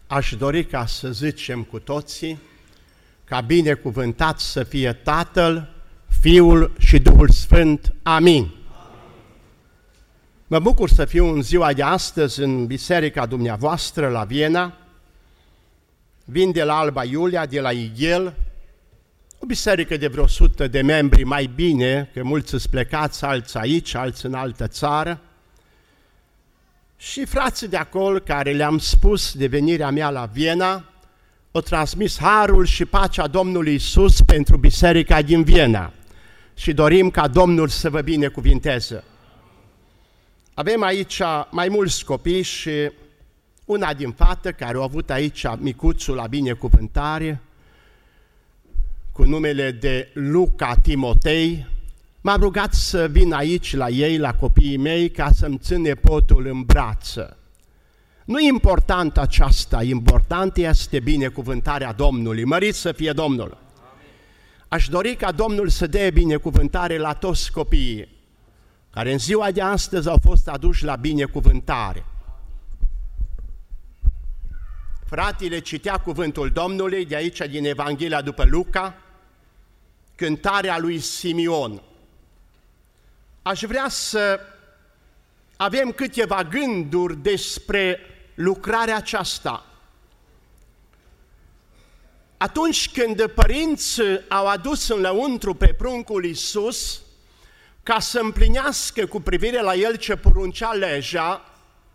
aș dori ca să zicem cu toții, ca binecuvântat să fie Tatăl, Fiul și Duhul Sfânt. Amin. Mă bucur să fiu în ziua de astăzi în biserica dumneavoastră la Viena. Vin de la Alba Iulia, de la Ighel, o biserică de vreo 100 de membri, mai bine, că mulți îți plecați, alții aici, alții în altă țară. Și frații de acolo, care le-am spus de venirea mea la Viena, au transmis harul și pacea Domnului Iisus pentru biserica din Viena și dorim ca Domnul să vă binecuvinteze. Avem aici mai mulți copii și una din fată care au avut aici micuțul la binecuvântare, cu numele de Luca Timotei, m-am rugat să vin aici la ei, la copiii mei, ca să-mi țin nepotul în brață. Nu e important aceasta, important este binecuvântarea Domnului. Mărit să fie Domnul! Amin. Aș dori ca Domnul să dea binecuvântare la toți copiii care în ziua de astăzi au fost aduși la binecuvântare. Fratele citea cuvântul Domnului de aici din Evanghelia după Luca, cântarea lui Simeon. Aș vrea să avem câteva gânduri despre lucrarea aceasta. Atunci când părinții au adus înăuntru pe pruncul Iisus ca să împlinească cu privire la el ce poruncea legea,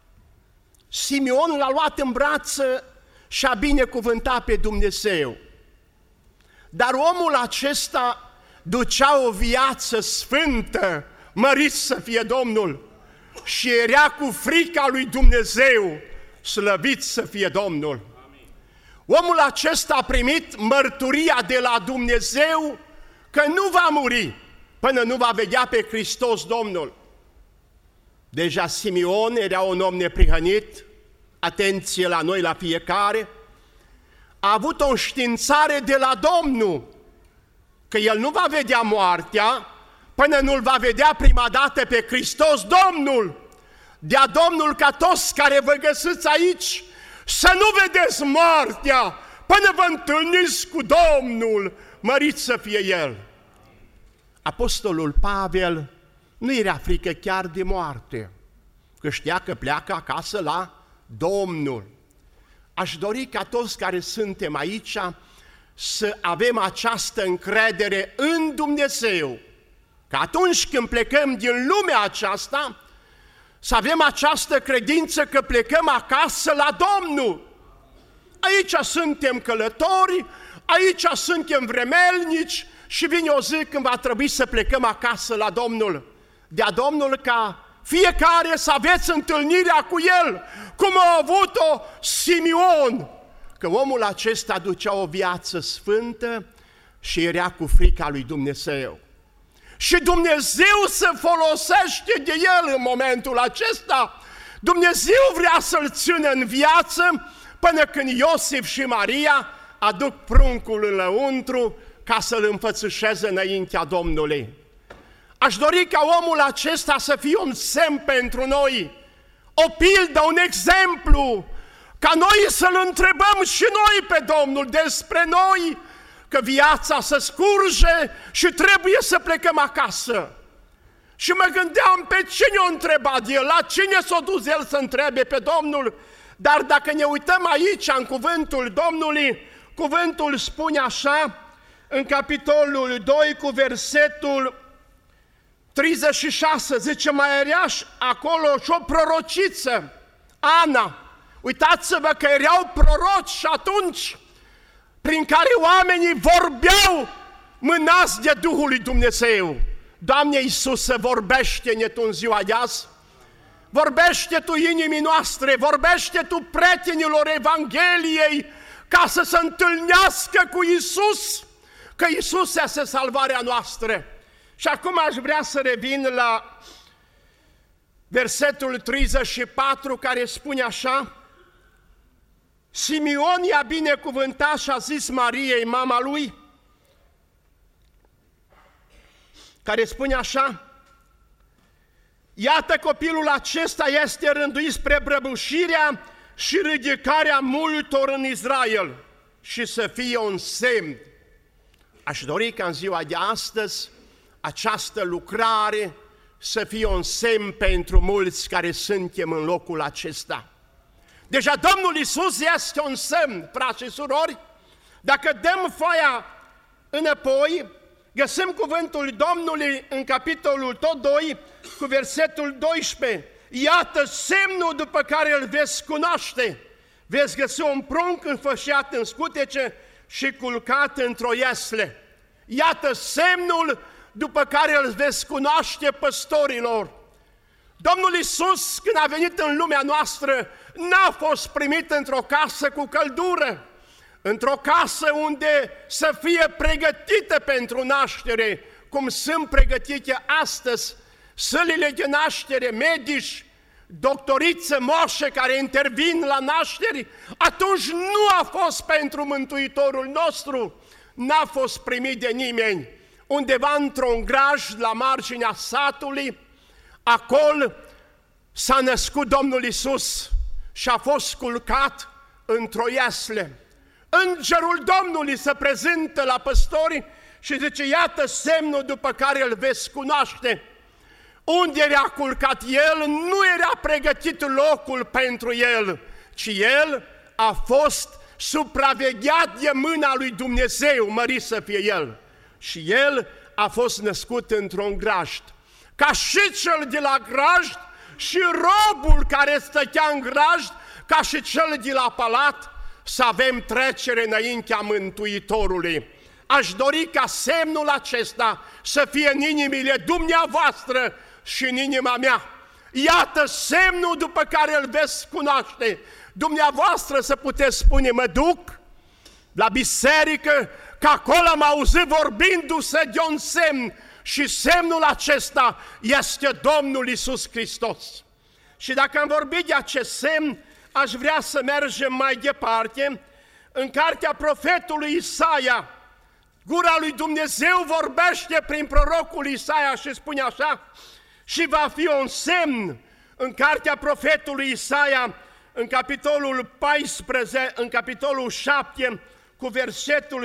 Simeon l-a luat în brață și a binecuvântat pe Dumnezeu. Dar omul acesta ducea o viață sfântă, mărit să fie Domnul, și era cu frica lui Dumnezeu, slăvit să fie Domnul. Amin. Omul acesta a primit mărturia de la Dumnezeu că nu va muri până nu va vedea pe Hristos Domnul. Deja Simeon era un om neprihănit, atenție la noi la fiecare, a avut o înștiințare de la Domnul că el nu va vedea moartea până nu-L va vedea prima dată pe Hristos Domnul. Dea Domnul ca toți care vă găsiți aici să nu vedeți moartea până vă întâlniți cu Domnul, mărit să fie El. Apostolul Pavel nu era frică chiar de moarte, că știa că pleacă acasă la Domnul. Aș dori ca toți care suntem aici să avem această încredere în Dumnezeu, că atunci când plecăm din lumea aceasta, să avem această credință că plecăm acasă la Domnul. Aici suntem călători, aici suntem vremelnici și vine o zi când va trebui să plecăm acasă la Domnul. Dea Domnul ca fiecare să aveți întâlnirea cu El, cum a avut-o Simeon, că omul acesta ducea o viață sfântă și era cu frica lui Dumnezeu. Și Dumnezeu se folosește de el în momentul acesta. Dumnezeu vrea să-l țină în viață până când Iosif și Maria aduc pruncul înăuntru ca să-l înfățișeze înaintea Domnului. Aș dori ca omul acesta să fie un semn pentru noi, o pildă, un exemplu, ca noi să-l întrebăm și noi pe Domnul despre noi, că viața se scurge și trebuie să plecăm acasă. Și mă gândeam pe cine o întrebat el, la cine s-a dus el să întrebe pe Domnul, dar dacă ne uităm aici în cuvântul Domnului, cuvântul spune așa, în capitolul 2 cu versetul 36, zice, mai era acolo și o prorociță, Ana. Uitați-vă că erau proroci și atunci, prin care oamenii vorbeau mânați de Duhul lui Dumnezeu. Doamne Iisuse, vorbește-ne Tu în ziua de azi, vorbește Tu inimii noastre, vorbește Tu prietenilor Evangheliei ca să se întâlnească cu Iisus, că Iisus este salvarea noastră. Și acum aș vrea să revin la versetul 34 care spune așa, Simeon i-a binecuvântat și a zis Mariei, mama lui, care spune așa, iată copilul acesta este rânduit spre prăbușirea și ridicarea multor în Israel și să fie un semn. Aș dori ca în ziua de astăzi această lucrare să fie un semn pentru mulți care suntem în locul acesta. Deja Domnul Iisus este un semn, frați și surori. Dacă dăm foaia înapoi, găsim cuvântul Domnului în capitolul tot 2, cu versetul 12. Iată semnul după care îl veți cunoaște. Veți găsi un prunc înfășiat în scutece și culcat într-o iesle. Iată semnul după care îl veți cunoaște păstorilor. Domnul Iisus, când a venit în lumea noastră, n-a fost primit într-o casă cu căldură, într-o casă unde să fie pregătită pentru naștere, cum sunt pregătite astăzi sălile de naștere, medici, doctorițe, moașe care intervin la nașteri. Atunci nu a fost pentru Mântuitorul nostru, n-a fost primit de nimeni. Undeva într-un graj la marginea satului, acolo s-a născut Domnul Iisus și a fost culcat într-o iesle. Îngerul Domnului se prezintă la păstori și zice, iată semnul după care îl veți cunoaște. Unde era culcat el, nu era pregătit locul pentru el, ci el a fost supravegheat de mâna lui Dumnezeu, mărit să fie el. Și el a fost născut într-un grajd. Ca și cel de la grajd și robul care stătea în grajd, ca și cel de la palat, să avem trecere înaintea Mântuitorului. Aș dori ca semnul acesta să fie în inimile dumneavoastră și în inima mea. Iată semnul după care îl veți cunoaște. Dumneavoastră să puteți spune, mă duc la biserică, că acolo am auzit vorbindu-se de un semn și semnul acesta este Domnul Iisus Hristos. Și dacă am vorbit de acest semn, aș vrea să mergem mai departe. În cartea profetului Isaia, gura lui Dumnezeu vorbește prin prorocul Isaia și spune așa, și va fi un semn în cartea profetului Isaia, în capitolul 14, în capitolul 7, cu versetul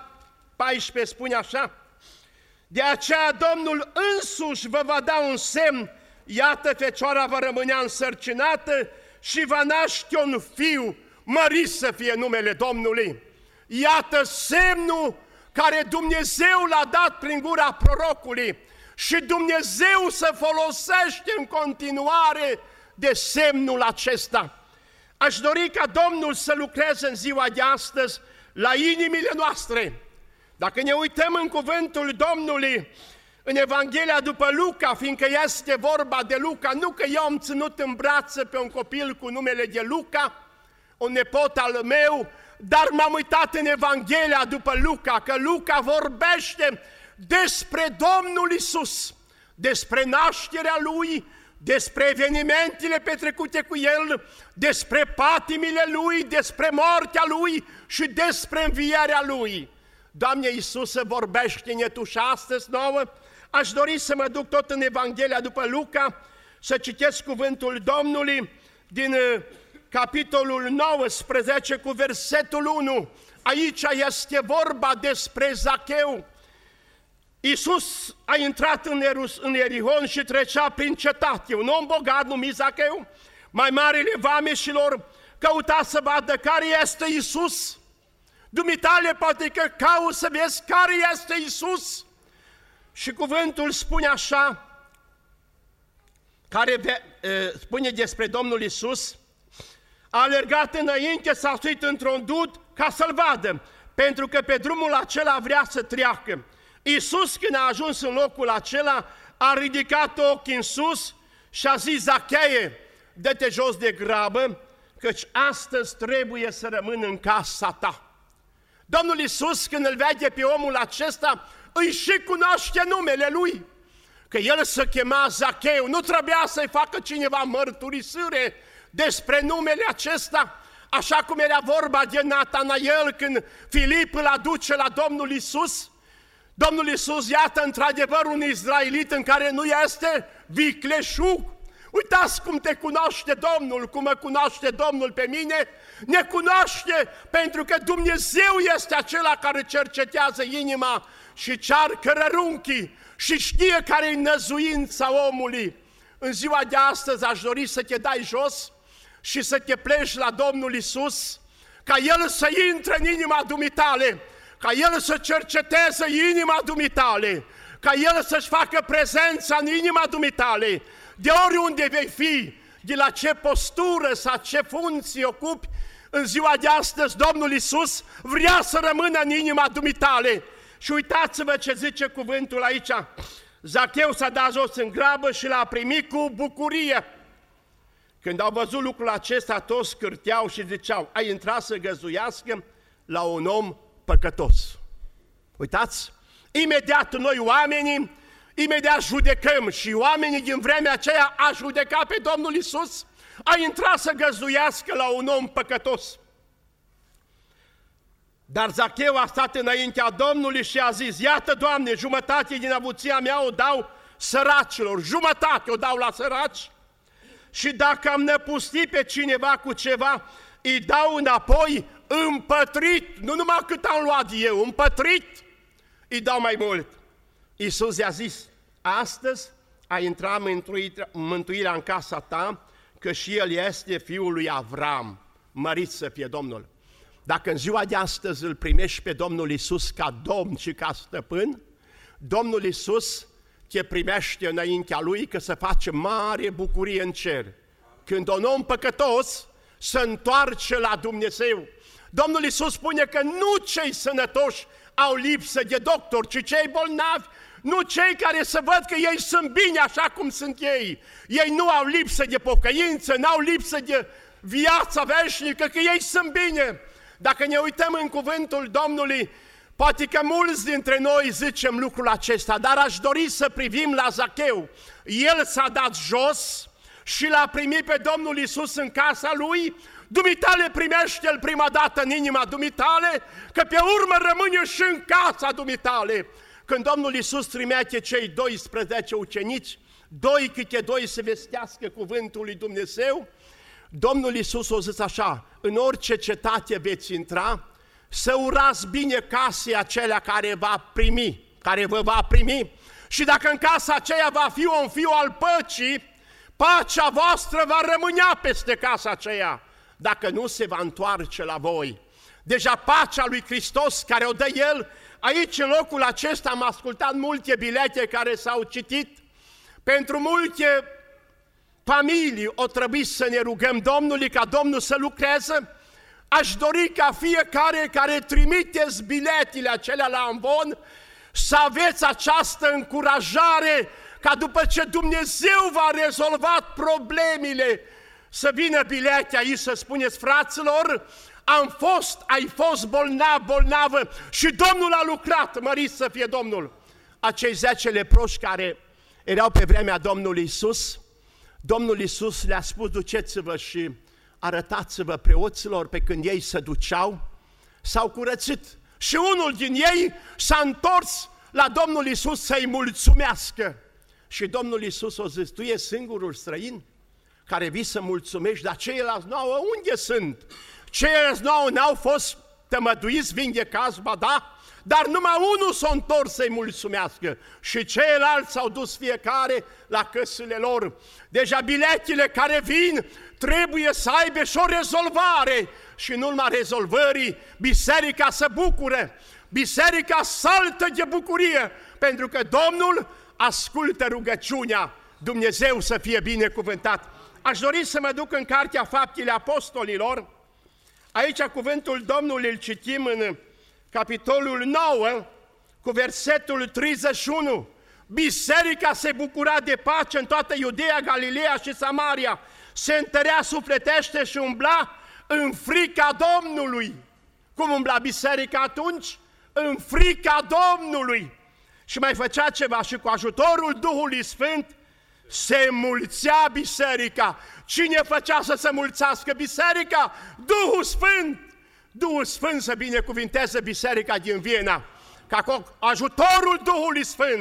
14, spune așa, de aceea Domnul însuși vă va da un semn, iată fecioara va rămânea însărcinată și va naște un fiu, mărit să fie numele Domnului. Iată semnul care Dumnezeu l-a dat prin gura prorocului și Dumnezeu se folosește în continuare de semnul acesta. Aș dori ca Domnul să lucreze în ziua de astăzi la inimile noastre. Dacă ne uităm în cuvântul Domnului, în Evanghelia după Luca, fiindcă este vorba de Luca, nu că eu am ținut în brațe pe un copil cu numele de Luca, un nepot al meu, dar m-am uitat în Evanghelia după Luca, că Luca vorbește despre Domnul Iisus, despre nașterea Lui, despre evenimentele petrecute cu El, despre patimile Lui, despre moartea Lui și despre învierea Lui. Doamne Iisuse, vorbește-ne Tu și astăzi nouă. Aș dori să mă duc tot în Evanghelia după Luca, să citesc cuvântul Domnului din capitolul 19 cu versetul 1. Aici este vorba despre Zacheu. Iisus a intrat în Ierihon și trecea prin cetate. Un om bogat numit Zacheu, mai marele vameșilor, căuta să vadă care este Iisus. Dumitale poate că cauți să vezi care este Iisus. Și cuvântul spune așa, care spune despre Domnul Iisus, a alergat înainte, s-a suit într-un dud ca să-L vadă, pentru că pe drumul acela vrea să treacă. Iisus, când a ajuns în locul acela, a ridicat ochii în sus și a zis, Zacheie, dă-te jos de grabă, căci astăzi trebuie să rămân în casa ta. Domnul Iisus, când îl vede pe omul acesta, îi și cunoaște numele lui, că el se chema Zacheu, nu trebuia să-i facă cineva mărturisire despre numele acesta, așa cum era vorba de Natanael când Filip îl aduce la Domnul Iisus. Domnul Iisus, iată, într-adevăr, un izraelit în care nu este vicleșug, Uitați cum te cunoaște Domnul, cum mă cunoaște Domnul pe mine, ne cunoaște pentru că Dumnezeu este acela care cercetează inima și cearcă rărunchii și știe care e năzuința omului. În ziua de astăzi aș dori să te dai jos și să te pleci la Domnul Iisus, ca El să intre în inima dumitale, ca El să cerceteze inima dumitale, ca El să-și facă prezența în inima dumitale, de oriunde vei fi, de la ce postură sau ce funcție ocupi, în ziua de astăzi Domnul Iisus vrea să rămână în inima dumitale. Și uitați-vă ce zice cuvântul aici. Zacheu s-a dat jos în grabă și l-a primit cu bucurie. Când au văzut lucrul acesta, toți cârteau și ziceau, ai intrat să găzuiască la un om păcătos. Uitați, imediat noi oamenii, imediat judecăm și oamenii din vremea aceea a judecat pe Domnul Iisus, a intrat să găzuiască la un om păcătos. Dar Zacheu a stat înaintea Domnului și a zis, iată, Doamne, jumătate din avuția mea o dau săracilor, jumătate o dau la săraci și dacă am năpustit pe cineva cu ceva, îi dau înapoi împătrit, nu numai cât am luat eu, împătrit, îi dau mai mult. Iisus i-a zis, astăzi a intrat mântuirea în casa ta, că și el este fiul lui Avram, mărit să fie Domnul. Dacă în ziua de astăzi îl primești pe Domnul Iisus ca Domn și ca Stăpân, Domnul Iisus te primește înaintea Lui că să face mare bucurie în cer. Când un om păcătos se întoarce la Dumnezeu, Domnul Iisus spune că nu cei sănătoși au lipsă de doctor, ci cei bolnavi, nu cei care să văd că ei sunt bine așa cum sunt ei. Ei nu au lipsă de pocăință, n-au lipsă de viața veșnică, că ei sunt bine. Dacă ne uităm în cuvântul Domnului, poate că mulți dintre noi zicem lucrul acesta, dar aș dori să privim la Zacheu. El s-a dat jos și l-a primit pe Domnul Iisus în casa lui, dumitale primește-l prima dată în inima dumitale, că pe urmă rămâne și în casa dumitale. Când Domnul Iisus trimite cei 12 ucenici, 2 câte 2 să vestească cuvântul lui Dumnezeu, Domnul Iisus o zis așa, în orice cetate veți intra, să urați bine casei acelea care vă va primi, și dacă în casa aceea va fi un fiu al păcii, pacea voastră va rămânea peste casa aceea, dacă nu se va întoarce la voi. Deja pacea lui Hristos care o dă El, aici în locul acesta am ascultat multe bilete care s-au citit, pentru multe familii o trebuie să ne rugăm Domnului ca Domnul să lucreze. Aș dori ca fiecare care trimiteți biletele acelea la amvon să aveți această încurajare ca după ce Dumnezeu v-a rezolvat problemele, să vină bilete aici să spuneți, fraților, ai fost bolnavă și Domnul a lucrat, mărit să fie Domnul. Acei 10 leproși care erau pe vremea Domnului Iisus, Domnul Iisus le-a spus, duceți-vă și arătați-vă preoților, pe când ei se duceau, s-au curățit. Și unul din ei s-a întors la Domnul Iisus să-i mulțumească. Și Domnul Iisus a zis, tu ești singurul străin care vii să mulțumești, dar ceilalți nouă unde sunt? Ceilalți nouă n-au fost tămăduiți, vindecați, ba da, dar numai unul s-a întors să-i mulțumească și ceilalți s-au dus fiecare la căsile lor. Deja biletele care vin trebuie să aibă și o rezolvare și în urma rezolvării biserica se bucură, biserica saltă de bucurie, pentru că Domnul ascultă rugăciunea, Dumnezeu să fie binecuvântat. Aș dori să mă duc în Cartea Faptele Apostolilor, aici cuvântul Domnului îl citim în capitolul 9, cu versetul 31. Biserica se bucura de pace în toată Iudeea, Galileea și Samaria, se întărea sufletește și umbla în frica Domnului. Cum umbla biserica atunci? În frica Domnului. Și mai făcea ceva și cu ajutorul Duhului Sfânt se mulțea biserica. Cine făcea să se mulțească biserica? Duhul Sfânt! Duhul Sfânt să binecuvinteze biserica din Viena, ca cu ajutorul Duhului Sfânt,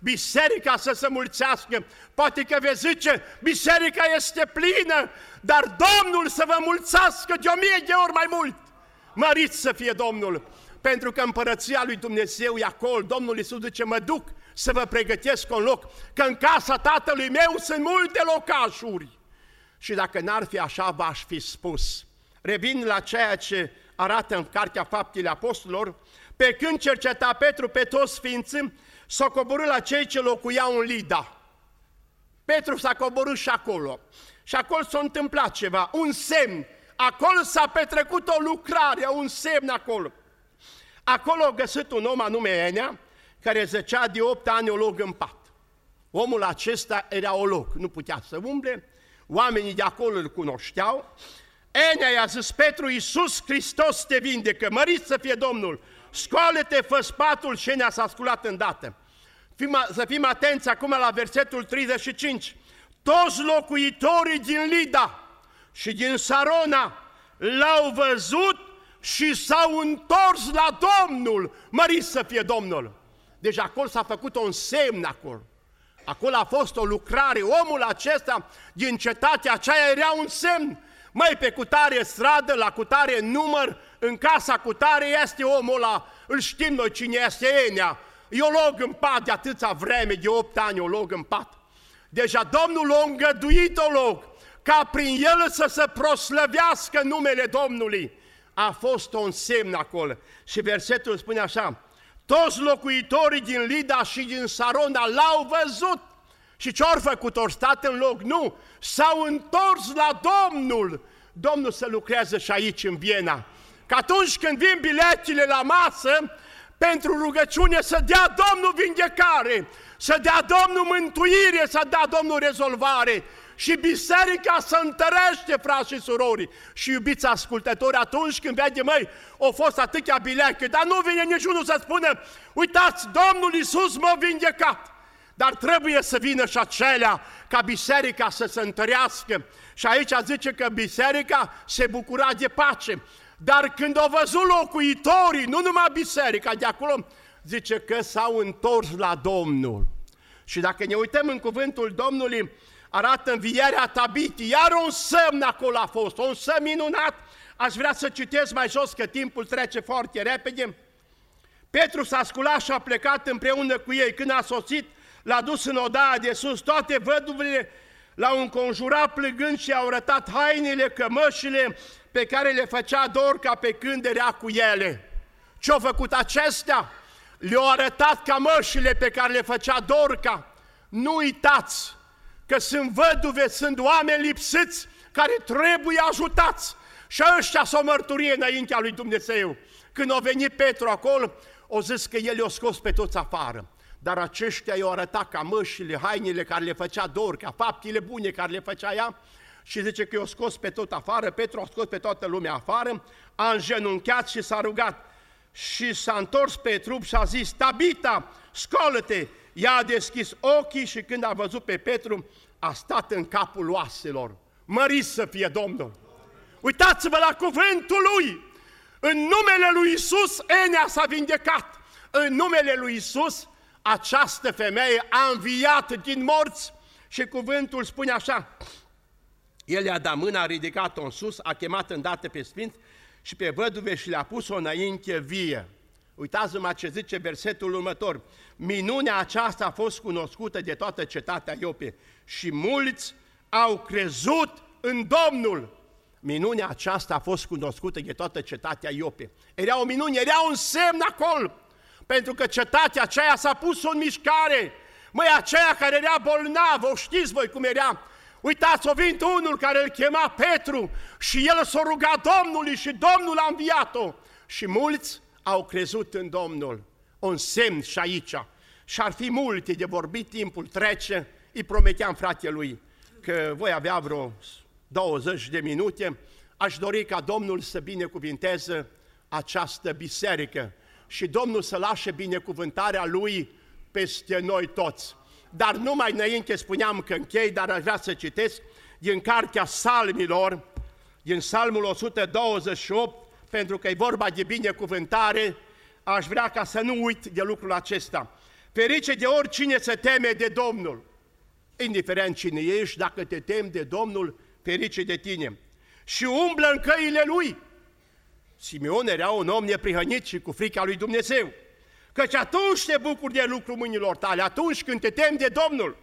biserica să se mulțească. Poate că vezi zice, biserica este plină, dar Domnul să vă mulțească de 1000 de ori mai mult. Mărit să fie Domnul, pentru că împărăția lui Dumnezeu e acolo. Domnul Iisus zice, mă duc să vă pregătesc un loc, că în casa Tatălui meu sunt multe locașuri. Și dacă n-ar fi așa, v-aș fi spus. Revin la ceea ce arată în Cartea Faptele Apostolilor, pe când cerceta Petru pe toți sfinții, s-a coborât la cei ce locuiau în Lida. Petru s-a coborât și acolo. Și acolo s-a întâmplat ceva, un semn. Acolo s-a petrecut o lucrare, un semn acolo. Acolo a găsit un om anume Enea, care zăcea de 8 ani olog în pat. Omul acesta era olog, nu putea să umble, oamenii de acolo îl cunoșteau. Enea i-a zis, Petru, Iisus Hristos te vindecă, mărit să fie Domnul, scoală-te, fă-ți patul, și Enea s-a sculat îndată. Să fim atenți acum la versetul 35. Toți locuitorii din Lida și din Sarona l-au văzut și s-au întors la Domnul, mărit să fie Domnul. Deci acolo s-a făcut un semn acolo. Acolo a fost o lucrare, omul acesta din cetatea aceea era un semn. Măi, pe cutare stradă, la cutare număr, în casa cutare este omul ăla, îl știm noi cine este, Enea. E olog în pat de atâția vreme, de 8 ani olog în pat. Deja Domnul a îngăduit olog, ca prin el să se proslăvească numele Domnului. A fost un semn acolo. Și versetul spune așa, toți locuitorii din Lida și din Sarona l-au văzut. Și ce-au făcut? Au stat în loc? Nu, s-au întors la Domnul. Domnul să lucreze și aici în Viena. Că atunci când vin biletele la masă, pentru rugăciune să dea Domnul vindecare, să dea Domnul mântuire, să dea Domnul rezolvare. Și biserica să întărește, frați și surori. Și iubiți ascultători, atunci când vede, măi, au fost atâtea bilete, dar nu vine niciunul să spună, uitați, Domnul Iisus m-a vindecat. Dar trebuie să vină și acelea ca biserica să se întărească. Și aici zice că biserica se bucura de pace. Dar când au văzut locuitorii, nu numai biserica de acolo, zice că s-au întors la Domnul. Și dacă ne uităm în cuvântul Domnului, arată învierea Tabitii, iar un semn acolo a fost, un semn minunat. Aș vrea să citesc mai jos, că timpul trece foarte repede. Petru s-a sculat și a plecat împreună cu ei. Când a sosit, l-a dus în odaia de sus, toate văduvele l-au înconjurat plângând și au arătat hainele, cămășile pe care le făcea Dorca pe când era cu ele. Ce-au făcut acestea? Le-au arătat cămășile pe care le făcea Dorca. Nu uitați că sunt văduve, sunt oameni lipsiți care trebuie ajutați. Și ăștia s-o mărturie înaintea lui Dumnezeu. Când a venit Petru acolo, o zis că el i-a scos pe toți afară. Dar aceștia i-au arătat cămășile, hainele care le făcea Dorca, faptele bune care le făcea ea, și zice că i-a scos pe tot afară. Petru a scos pe toată lumea afară, a îngenunchiat și s-a rugat. Și s-a întors pe trup și a zis, Tabita, scoală-te! Ea a deschis ochii și când a văzut pe Petru, a stat în capul oaselor. Mărit să fie Domnul! Uitați-vă la cuvântul lui! În numele lui Iisus, Enea s-a vindecat. În numele lui Iisus, această femeie a înviat din morți și cuvântul spune așa. El i-a dat mâna, a ridicat-o în sus, a chemat îndată pe sfinți și pe văduve și le-a pus-o înainte vie. Uitați-mă ce zice versetul următor. Minunea aceasta a fost cunoscută de toată cetatea Iope și mulți au crezut în Domnul. Minunea aceasta a fost cunoscută de toată cetatea Iope. Era o minune, era un semn acolo, pentru că cetatea aceea s-a pus în mișcare. Măi, aceea care era bolnavă, o știți voi cum era. Uitați, a venit unul care îl chema Petru și el s-a rugat Domnului și Domnul a înviat-o. Și mulți au crezut în Domnul. Un semn și aici. Și ar fi multe de vorbit, timpul trece. Îi prometeam fratelui că voi avea vreo 20 de minute. Aș dori ca Domnul să binecuvinteze această biserică și Domnul să lase binecuvântarea Lui peste noi toți. Dar numai înainte spuneam că închei, dar aș vrea să citesc din Cartea Psalmilor, din Psalmul 128, pentru că e vorba de binecuvântare, aș vrea ca să nu uit de lucrul acesta. Ferice de oricine se teme de Domnul. Indiferent cine ești, dacă te temi de Domnul, ferice de tine. Și umblă în căile Lui. Simeon era un om neprihănit și cu frica lui Dumnezeu. Căci atunci te bucuri de lucrul mâinilor tale, atunci când te temi de Domnul.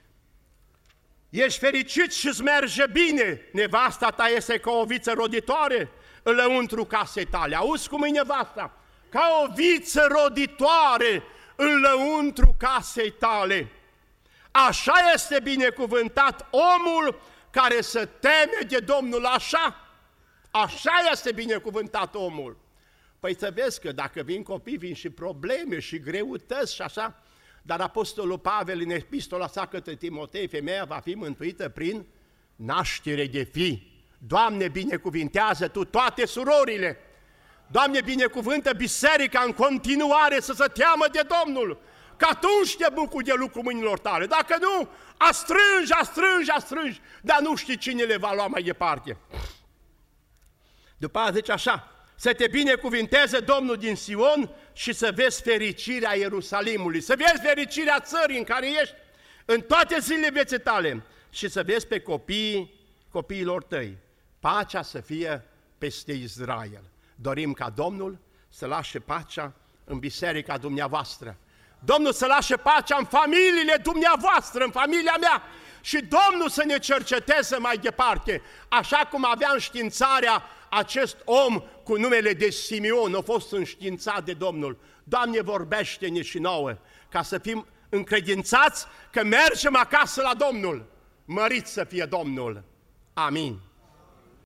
Ești fericit și îți merge bine. Nevasta ta este ca o viță roditoare în lăuntru casei tale. Auzi cum e nevasta? Ca o viță roditoare în lăuntru casei tale. Așa este binecuvântat omul care se teme de Domnul, așa este binecuvântat omul. Păi să vezi că dacă vin copii, vin și probleme și greutăți și așa, dar Apostolul Pavel în epistola sa către Timotei, femeia va fi mântuită prin naștere de fii. Doamne, binecuvintează Tu toate surorile! Doamne, binecuvântă biserica în continuare să se teamă de Domnul, că atunci te bucuri de lucrul mâinilor tale. Dacă nu, astrângi, dar nu știi cine le va lua mai departe. După aceea zice așa, să te binecuvinteze Domnul din Sion și să vezi fericirea Ierusalimului, să vezi fericirea țării în care ești în toate zilele vieții tale și să vezi pe copiilor tăi. Pacea să fie peste Israel. Dorim ca Domnul să lase pacea în biserica dumneavoastră. Domnul să lase pacea în familiile dumneavoastră, în familia mea. Și Domnul să ne cerceteze mai departe, așa cum avea înștiințarea acest om cu numele de Simeon, a fost înștiințat de Domnul. Doamne, vorbește-ne și nouă, ca să fim încredințați că mergem acasă la Domnul. Mărit să fie Domnul! Amin!